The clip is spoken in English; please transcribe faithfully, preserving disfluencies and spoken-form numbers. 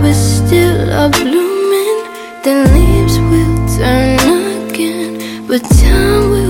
flowers still are blooming, then leaves will turn again, but time will